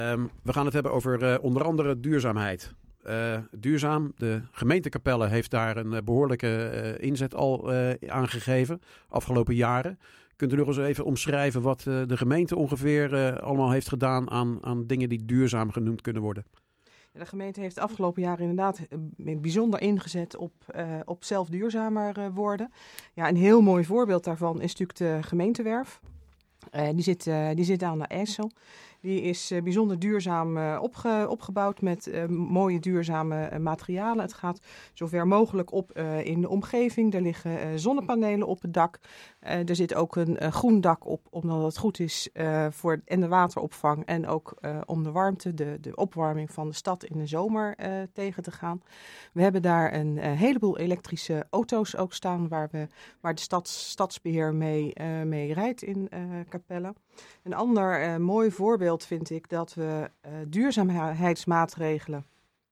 We gaan het hebben over onder andere duurzaamheid. Duurzaam, de gemeente Capelle heeft daar een behoorlijke inzet al aangegeven afgelopen jaren. Kunt u nog eens even omschrijven wat de gemeente ongeveer allemaal heeft gedaan aan dingen die duurzaam genoemd kunnen worden? De gemeente heeft de afgelopen jaren inderdaad bijzonder ingezet op zelf duurzamer worden. Ja, een heel mooi voorbeeld daarvan is natuurlijk de gemeentewerf. Die zit aan de IJssel. Die is bijzonder duurzaam opgebouwd met mooie duurzame materialen. Het gaat zover mogelijk op in de omgeving. Er liggen zonnepanelen op het dak. Er zit ook een groen dak op, omdat het goed is voor de wateropvang. En ook om de warmte, de opwarming van de stad in de zomer tegen te gaan. We hebben daar een heleboel elektrische auto's ook staan waar de stadsbeheer mee rijdt in Capelle. Een ander mooi voorbeeld vind ik dat we duurzaamheidsmaatregelen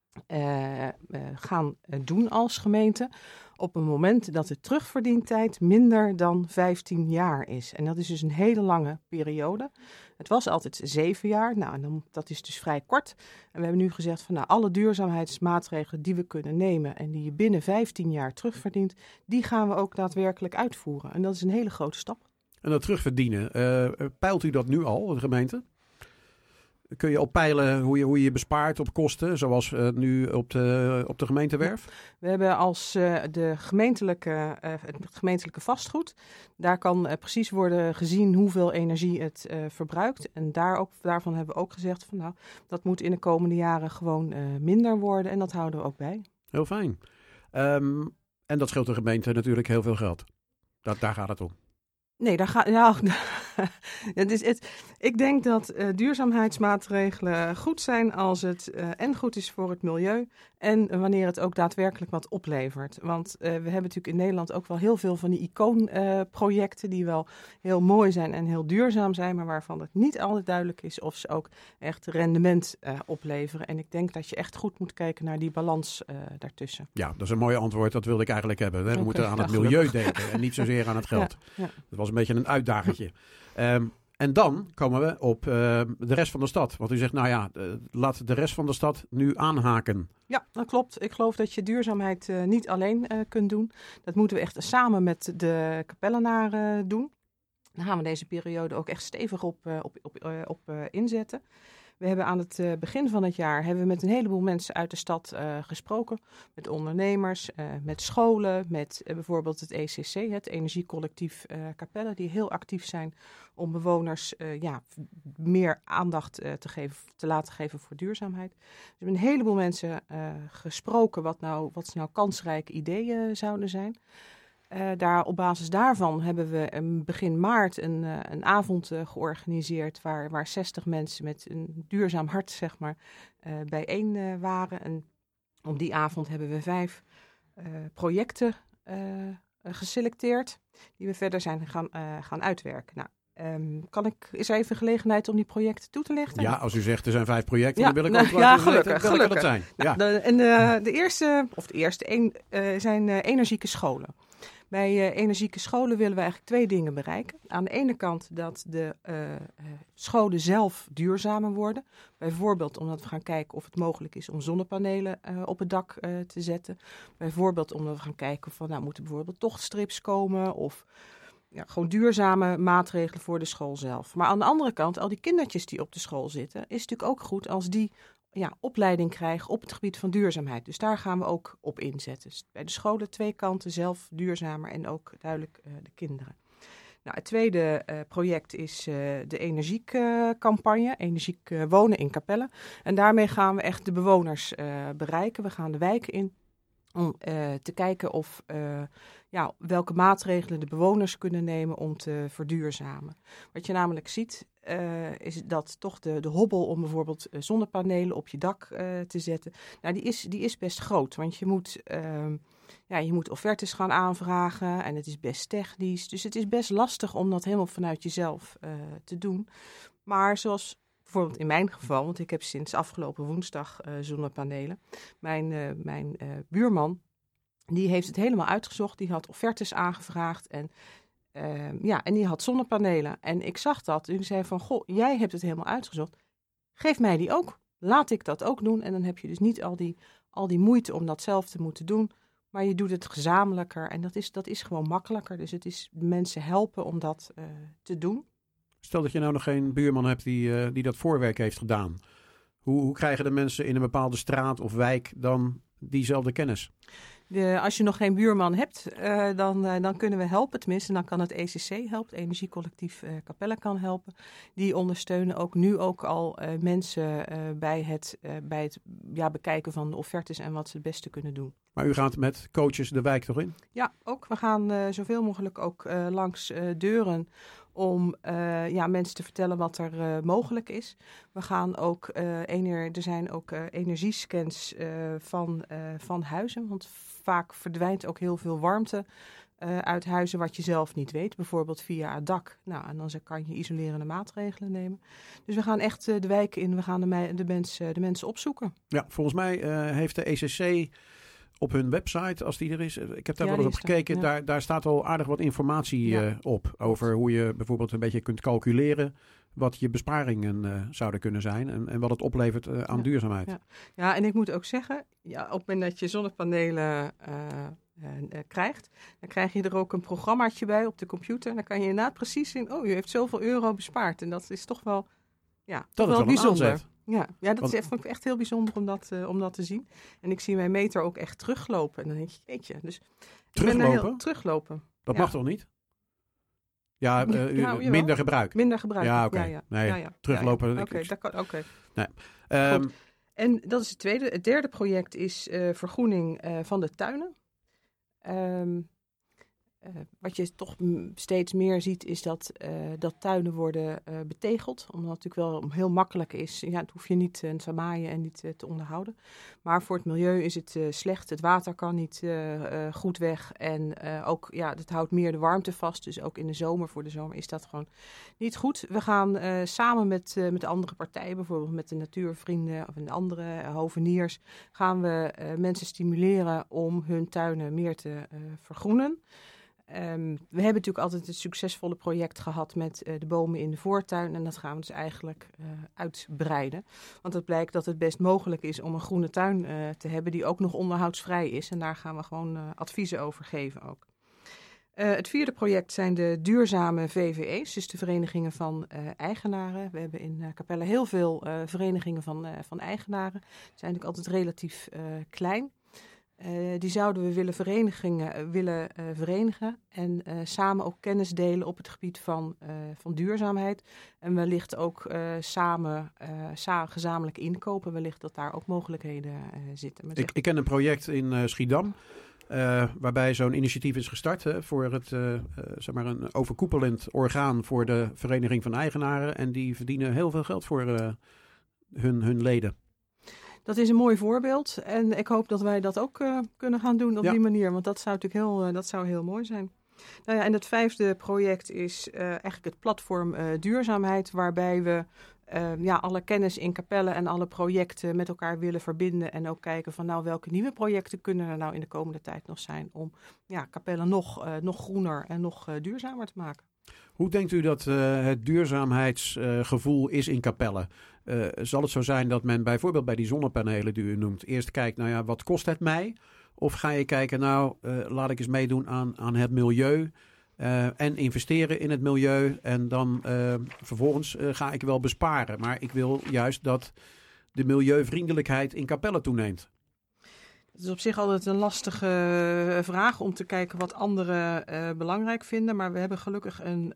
gaan doen als gemeente op een moment dat de terugverdientijd minder dan 15 jaar is. En dat is dus een hele lange periode. Het was altijd 7 jaar, dat is dus vrij kort. En we hebben nu gezegd van alle duurzaamheidsmaatregelen die we kunnen nemen en die je binnen 15 jaar terugverdient, die gaan we ook daadwerkelijk uitvoeren. En dat is een hele grote stap. En dat terugverdienen, peilt u dat nu al, de gemeente? Kun je al peilen hoe je bespaart op kosten, zoals nu op de gemeentewerf? We hebben als het gemeentelijke vastgoed. Daar kan precies worden gezien hoeveel energie het verbruikt. En daarvan hebben we ook gezegd van dat moet in de komende jaren gewoon minder worden. En dat houden we ook bij. Heel fijn. En dat scheelt de gemeente natuurlijk heel veel geld. Daar gaat het om. Nee, ik denk dat duurzaamheidsmaatregelen goed zijn als het en goed is voor het milieu en wanneer het ook daadwerkelijk wat oplevert. Want we hebben natuurlijk in Nederland ook wel heel veel van die icoonprojecten die wel heel mooi zijn en heel duurzaam zijn, maar waarvan het niet altijd duidelijk is of ze ook echt rendement opleveren. En ik denk dat je echt goed moet kijken naar die balans daartussen. Ja, dat is een mooi antwoord. Dat wilde ik eigenlijk hebben. We moeten aan het milieu denken en niet zozeer aan het geld. Ja. Dat was een beetje een uitdagertje. En dan komen we op de rest van de stad. Want u zegt, laat de rest van de stad nu aanhaken. Ja, dat klopt. Ik geloof dat je duurzaamheid niet alleen kunt doen. Dat moeten we echt samen met de Capellenaren doen. Daar gaan we deze periode ook echt stevig op inzetten. We hebben aan het begin van het jaar met een heleboel mensen uit de stad gesproken. Met ondernemers, met scholen, met bijvoorbeeld het ECC, het Energiecollectief Capelle, die heel actief zijn om bewoners meer aandacht te laten geven voor duurzaamheid. Dus we hebben een heleboel mensen gesproken wat nou kansrijke ideeën zouden zijn. Op basis daarvan hebben we begin maart een avond georganiseerd waar 60 mensen met een duurzaam hart bijeen waren. En op die avond hebben we 5 projecten geselecteerd die we verder zijn gaan uitwerken. Is er even gelegenheid om die projecten toe te lichten? Ja, als u zegt er zijn 5 projecten, dan wil ik ook gelukkig. Welke dat zijn. De eerste zijn energieke scholen. Bij energieke scholen willen we eigenlijk 2 dingen bereiken. Aan de ene kant dat de scholen zelf duurzamer worden. Bijvoorbeeld omdat we gaan kijken of het mogelijk is om zonnepanelen op het dak te zetten. Bijvoorbeeld omdat we gaan kijken van moeten bijvoorbeeld tochtstrips komen of gewoon duurzame maatregelen voor de school zelf. Maar aan de andere kant, al die kindertjes die op de school zitten, is het natuurlijk ook goed als die opleiding krijgen op het gebied van duurzaamheid. Dus daar gaan we ook op inzetten. Dus bij de scholen 2 kanten, zelf duurzamer en ook duidelijk de kinderen. Het tweede project is de energiekcampagne, energiek wonen in Capelle. En daarmee gaan we echt de bewoners bereiken. We gaan de wijken in om te kijken of welke maatregelen de bewoners kunnen nemen om te verduurzamen. Wat je namelijk ziet is dat toch de hobbel om bijvoorbeeld zonnepanelen op je dak te zetten, die is best groot. Want je moet offertes gaan aanvragen en het is best technisch. Dus het is best lastig om dat helemaal vanuit jezelf te doen. Maar zoals bijvoorbeeld in mijn geval, want ik heb sinds afgelopen woensdag zonnepanelen. Mijn buurman, die heeft het helemaal uitgezocht. Die had offertes aangevraagd en die had zonnepanelen. En ik zag dat en ik zei van, jij hebt het helemaal uitgezocht. geef mij die ook. Laat ik dat ook doen. En dan heb je dus niet al die moeite om dat zelf te moeten doen. Maar je doet het gezamenlijker en dat is gewoon makkelijker. Dus het is mensen helpen om dat te doen. Stel dat je nou nog geen buurman hebt die dat voorwerk heeft gedaan. Hoe krijgen de mensen in een bepaalde straat of wijk dan diezelfde kennis? Als je nog geen buurman hebt, dan kunnen we helpen. Tenminste, dan kan het ECC helpen. Energiecollectief Capelle kan helpen. Die ondersteunen nu ook al mensen bij het bekijken van de offertes en wat ze het beste kunnen doen. Maar u gaat met coaches de wijk toch in? Ja, ook. We gaan zoveel mogelijk ook langs deuren om mensen te vertellen wat er mogelijk is. We gaan ook, er zijn ook energiescans van huizen, want vaak verdwijnt ook heel veel warmte uit huizen wat je zelf niet weet, bijvoorbeeld via het dak. Nou, en dan kan je isolerende maatregelen nemen. Dus we gaan echt de wijk in, we gaan de mensen opzoeken. Ja, volgens mij heeft de ECC op hun website, als die er is, ik heb daar wel eens op gekeken, ja. Daar staat al aardig wat informatie op over hoe je bijvoorbeeld een beetje kunt calculeren wat je besparingen zouden kunnen zijn en wat het oplevert aan duurzaamheid. Ja. Ja, en ik moet ook zeggen, op het moment dat je zonnepanelen krijgt, dan krijg je er ook een programmaatje bij op de computer. Dan kan je inderdaad precies zien, u heeft zoveel euro bespaard. En dat is toch wel, dat is wel bijzonder. Dat vond ik echt heel bijzonder om dat te zien. En ik zie mijn meter ook echt teruglopen. En dan denk je, jeetje. Dus teruglopen? Dat mag toch niet? Ja, minder gebruik. Minder gebruik. Ja, oké. Teruglopen. Oké, dat kan. Oké. Nee. En dat is het tweede. Het derde project is vergroening van de tuinen. Wat je toch steeds meer ziet is dat tuinen worden betegeld. Omdat het natuurlijk wel heel makkelijk is. Ja, het hoef je niet te maaien en niet te onderhouden. Maar voor het milieu is het slecht. Het water kan niet goed weg. En ook, het houdt meer de warmte vast. Dus ook in de zomer, voor de zomer, is dat gewoon niet goed. We gaan samen met andere partijen, bijvoorbeeld met de natuurvrienden of een andere hoveniers, gaan we mensen stimuleren om hun tuinen meer te vergroenen. We hebben natuurlijk altijd het succesvolle project gehad met de bomen in de voortuin. En dat gaan we dus eigenlijk uitbreiden. Want het blijkt dat het best mogelijk is om een groene tuin te hebben die ook nog onderhoudsvrij is. En daar gaan we gewoon adviezen over geven ook. Het vierde project zijn de duurzame VVE's, dus de verenigingen van eigenaren. We hebben in Capelle heel veel verenigingen van eigenaren. Die zijn natuurlijk altijd relatief klein. Die zouden we willen verenigen en samen ook kennis delen op het gebied van duurzaamheid. En wellicht ook samen gezamenlijk inkopen, wellicht dat daar ook mogelijkheden zitten. Ik ken een project in Schiedam, waarbij zo'n initiatief is gestart voor het een overkoepelend orgaan voor de Vereniging van Eigenaren. En die verdienen heel veel geld voor hun leden. Dat is een mooi voorbeeld en ik hoop dat wij dat ook kunnen gaan doen op die manier. Want dat zou natuurlijk heel mooi zijn. Nou ja, en het vijfde project is eigenlijk het platform duurzaamheid, waarbij we alle kennis in Capelle en alle projecten met elkaar willen verbinden. En ook kijken van welke nieuwe projecten kunnen er nou in de komende tijd nog zijn om Capelle nog groener en nog duurzamer te maken. Hoe denkt u dat het duurzaamheidsgevoel is in Capelle? Zal het zo zijn dat men bijvoorbeeld bij die zonnepanelen die u noemt eerst kijkt, wat kost het mij? Of ga je kijken, laat ik eens meedoen aan het milieu en investeren in het milieu en dan vervolgens ga ik wel besparen. Maar ik wil juist dat de milieuvriendelijkheid in Capelle toeneemt. Het is op zich altijd een lastige vraag om te kijken wat anderen belangrijk vinden. Maar we hebben gelukkig een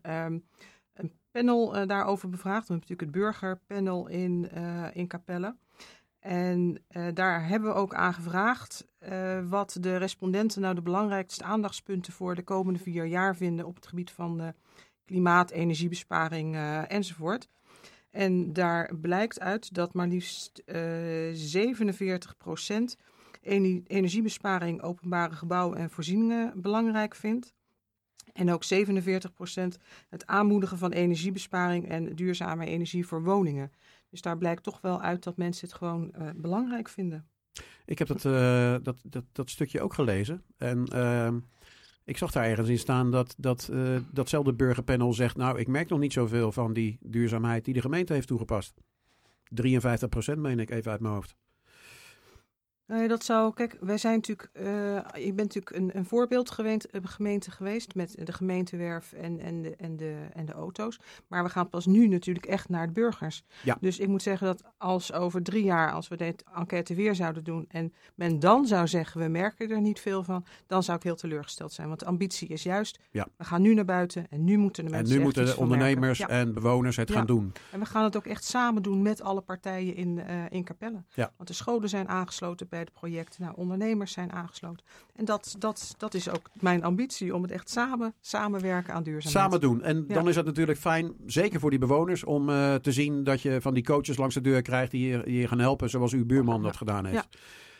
panel daarover bevraagd. We hebben natuurlijk het burgerpanel in Capelle. En daar hebben we ook aan gevraagd wat de respondenten nou de belangrijkste aandachtspunten voor de komende 4 jaar vinden op het gebied van klimaat, energiebesparing enzovoort. En daar blijkt uit dat maar liefst 47% energiebesparing openbare gebouwen en voorzieningen belangrijk vindt. En ook 47% het aanmoedigen van energiebesparing en duurzame energie voor woningen. Dus daar blijkt toch wel uit dat mensen het gewoon belangrijk vinden. Ik heb dat stukje ook gelezen. En ik zag daar ergens in staan datzelfde burgerpanel zegt, ik merk nog niet zoveel van die duurzaamheid die de gemeente heeft toegepast. 53% meen ik, even uit mijn hoofd. Dat zou, kijk, wij zijn natuurlijk, je bent natuurlijk een voorbeeldgemeente geweest met de gemeentewerf en de auto's. Maar we gaan pas nu natuurlijk echt naar de burgers. Ja. Dus ik moet zeggen dat als over 3 jaar, als we deze enquête weer zouden doen en men dan zou zeggen, we merken er niet veel van, dan zou ik heel teleurgesteld zijn. Want de ambitie is juist, we gaan nu naar buiten en nu moeten de mensen en nu echt moeten de ondernemers en bewoners het gaan doen. En we gaan het ook echt samen doen met alle partijen in Capelle. Ja. Want de scholen zijn aangesloten bij het project. Nou, ondernemers zijn aangesloten. En dat is ook mijn ambitie, om het echt samenwerken aan duurzaamheid. Samen doen. En dan is het natuurlijk fijn, zeker voor die bewoners, om te zien dat je van die coaches langs de deur krijgt die je gaan helpen, zoals uw buurman dat gedaan heeft.